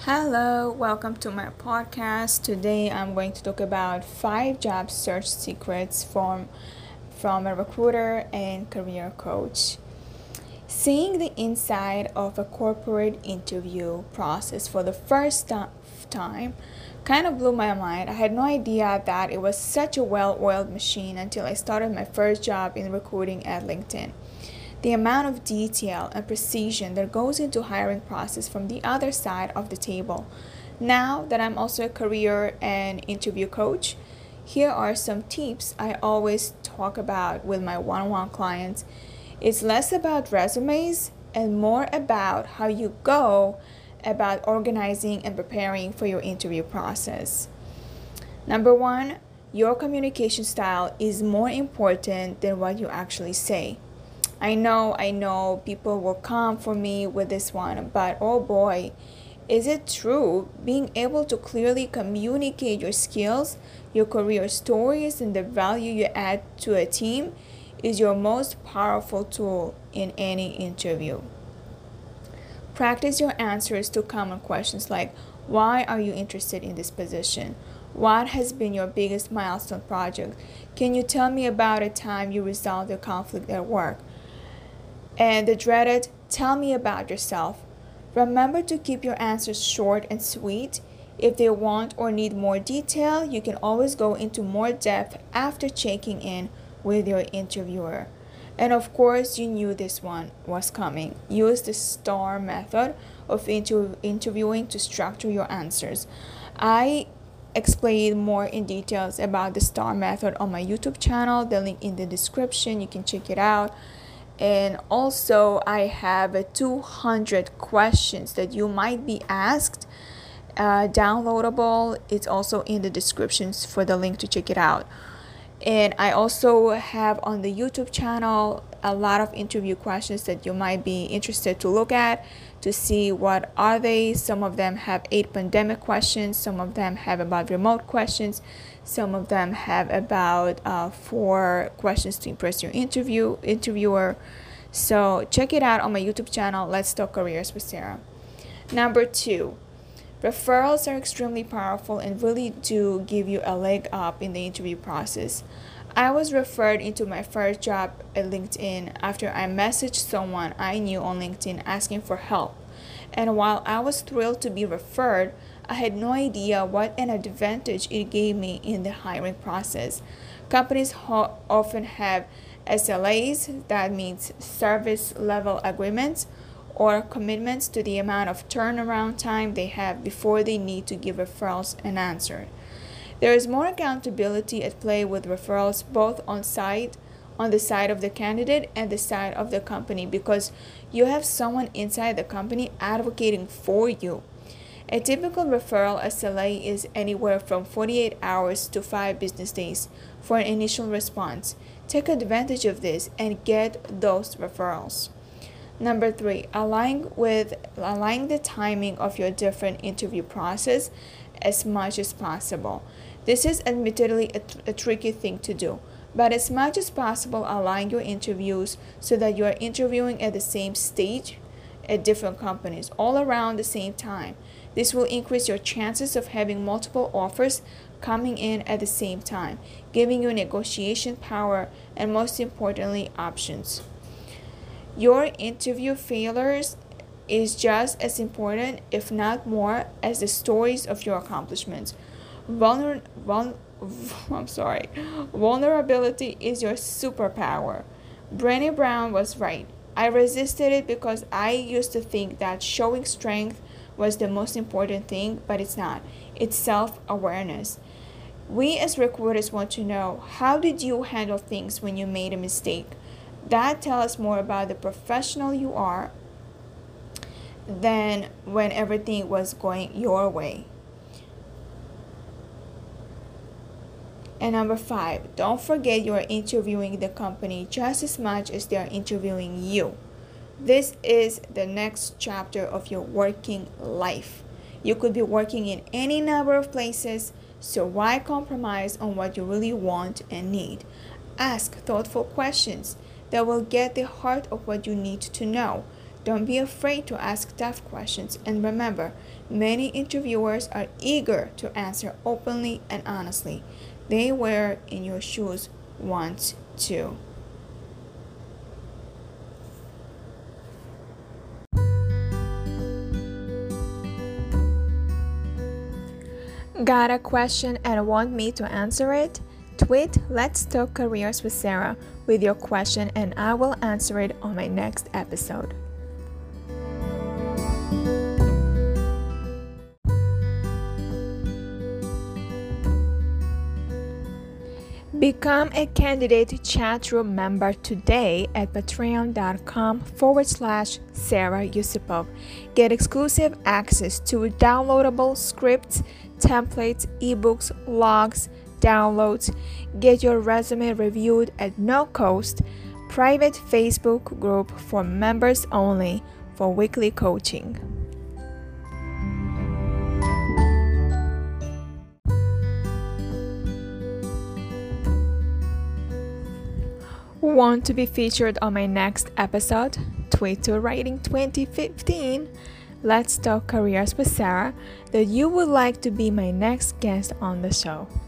Hello, welcome to my podcast. Today I'm going to talk about 5 job search secrets from a recruiter and career coach. Seeing the inside of a corporate interview process for the first time kind of blew my mind. I had no idea that it was such a well-oiled machine until I started my first job in recruiting at LinkedIn. The amount of detail and precision that goes into hiring process from the other side of the table. Now that I'm also a career and interview coach, here are some tips I always talk about with my one-on-one clients. It's less about resumes and more about how you go about organizing and preparing for your interview process. Number one, your communication style is more important than what you actually say. I know people will come for me with this one, but oh boy, is it true? Being able to clearly communicate your skills, your career stories, and the value you add to a team is your most powerful tool in any interview. Practice your answers to common questions like, why are you interested in this position? What has been your biggest milestone project? Can you tell me about a time you resolved a conflict at work? And the dreaded, tell me about yourself. Remember to keep your answers short and sweet. If they want or need more detail, you can always go into more depth after checking in with your interviewer. And of course, you knew this one was coming. Use the STAR method of interviewing to structure your answers. I explain more in details about the STAR method on my YouTube channel. The link in the description, you can check it out. And also I have 200 questions that you might be asked, downloadable. It's also in the descriptions for the link to check it out. And I also have on the YouTube channel a lot of interview questions that you might be interested to look at to see what are they. Some of them have 8 pandemic questions, some of them have about remote questions, some of them have about 4 questions to impress your interviewer. So check it out on my YouTube channel, Let's Talk Careers with Sarah. Number 2, referrals are extremely powerful and really do give you a leg up in the interview process. I was referred into my first job at LinkedIn after I messaged someone I knew on LinkedIn asking for help. And while I was thrilled to be referred, I had no idea what an advantage it gave me in the hiring process. Companies often have SLAs, that means service level agreements, or commitments to the amount of turnaround time they have before they need to give referrals an answer. There is more accountability at play with referrals both on the side of the candidate and the side of the company because you have someone inside the company advocating for you. A typical referral SLA is anywhere from 48 hours to 5 business days for an initial response. Take advantage of this and get those referrals. Number 3, align the timing of your different interview process as much as possible. This is admittedly a tricky thing to do, but as much as possible, align your interviews so that you are interviewing at the same stage at different companies all around the same time. This will increase your chances of having multiple offers coming in at the same time, giving you negotiation power and most importantly, options. Your interview failures is just as important, if not more, as the stories of your accomplishments. Vulnerability is your superpower. Brené Brown was right. I resisted it because I used to think that showing strength was the most important thing, but it's not. It's self-awareness. We as recruiters want to know, how did you handle things when you made a mistake? That tells us more about the professional you are than when everything was going your way. And number 5, don't forget you are interviewing the company just as much as they are interviewing you. This is the next chapter of your working life. You could be working in any number of places, so why compromise on what you really want and need? Ask thoughtful questions that will get the heart of what you need to know. Don't be afraid to ask tough questions, and remember, many interviewers are eager to answer openly and honestly. They were in your shoes once too. Got a question and want me to answer it? Tweet Let's Talk Careers with Sarah with your question and I will answer it on my next episode. Become a candidate chat room member today at patreon.com/Sarah Yusupov. Get exclusive access to downloadable scripts, templates, ebooks, logs, downloads. Get your resume reviewed at no cost. Private Facebook group for members only for weekly coaching. Want to be featured on my next episode? Tweet to Writing 2015. Let's Talk Careers with Sarah that you would like to be my next guest on the show.